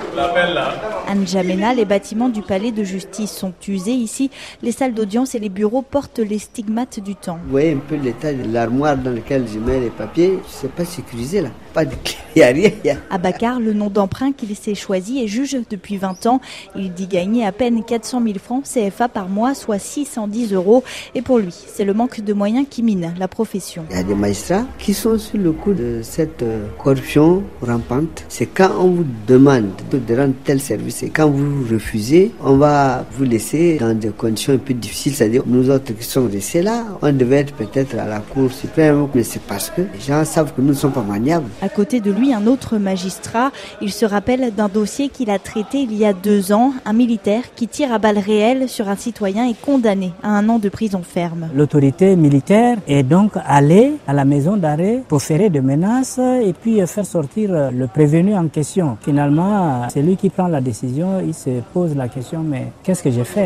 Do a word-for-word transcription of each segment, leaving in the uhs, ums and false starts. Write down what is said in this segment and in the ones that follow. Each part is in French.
À N'Djamena, les bâtiments du palais de justice sont usés. Ici, les salles d'audience et les bureaux portent les stigmates du temps. Vous voyez un peu l'état de l'armoire dans laquelle je mets les papiers. C'est pas sécurisé là. Pas de clé, il n'y a rien. Y a... Abakar, le nom d'emprunt qu'il s'est choisi, est juge depuis vingt ans. Il dit gagner à peine quatre cent mille francs C F A par mois, soit six cent dix euros. Et pour lui, c'est le manque de moyens qui mine la profession. Il y a des magistrats qui sont sur le coup de cette corruption rampante. C'est quand on vous demande de rendre tel service et quand vous refusez, on va vous laisser dans des conditions un peu difficiles. C'est-à-dire, nous autres qui sommes restés là, on devait être peut-être à la Cour suprême, mais c'est parce que les gens savent que nous ne sommes pas maniables. À côté de lui, un autre magistrat. Il se rappelle d'un dossier qu'il a traité il y a deux ans. Un militaire qui tire à balles réelles sur un citoyen est condamné à un an de prison ferme. L'autorité militaire est donc allée à la maison d'arrêt pour faire des menaces et puis faire sortir le prévenu en question. Finalement, c'est lui qui prend la décision. Il se pose la question, mais qu'est-ce que j'ai fait ?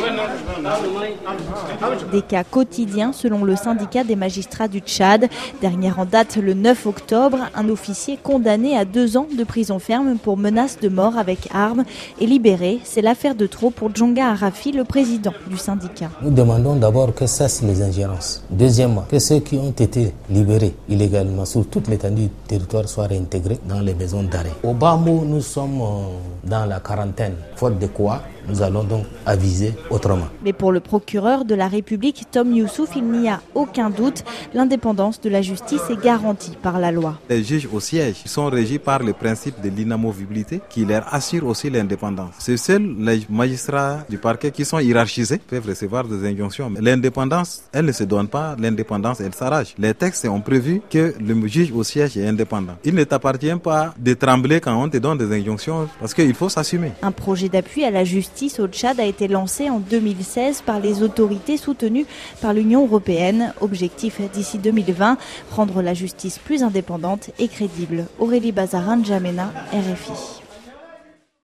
Des cas quotidiens selon le syndicat des magistrats du Tchad. Dernière en date le neuf octobre, un officier condamné à deux ans de prison ferme pour menace de mort avec arme est libéré. C'est l'affaire de trop pour Djonga Arafi, le président du syndicat. Nous demandons d'abord que cessent les ingérences. Deuxièmement, que ceux qui ont été libérés illégalement sur toute l'étendue du territoire soient réintégrés dans les maisons d'arrêt. Au bas mot, nous sommes dans la quarantaine, faute de quoi nous allons donc aviser autrement. Mais pour le procureur de la République, Tom Youssouf, il n'y a aucun doute. L'indépendance de la justice est garantie par la loi. Les juges au siège sont régis par le principe de l'inamovibilité qui leur assure aussi l'indépendance. C'est seuls les magistrats du parquet qui sont hiérarchisés peuvent recevoir des injonctions. Mais l'indépendance, elle ne se donne pas. L'indépendance, elle s'arrache. Les textes ont prévu que le juge au siège est indépendant. Il ne t'appartient pas de trembler quand on te donne des injonctions parce qu'il faut s'assumer. Un projet d'appui à la justice au Tchad a été lancé en deux mille seize par les autorités soutenues par l'Union européenne. Objectif d'ici deux mille vingt, rendre la justice plus indépendante et crédible. Aurélie Bazarin, N'Djamena, R F I.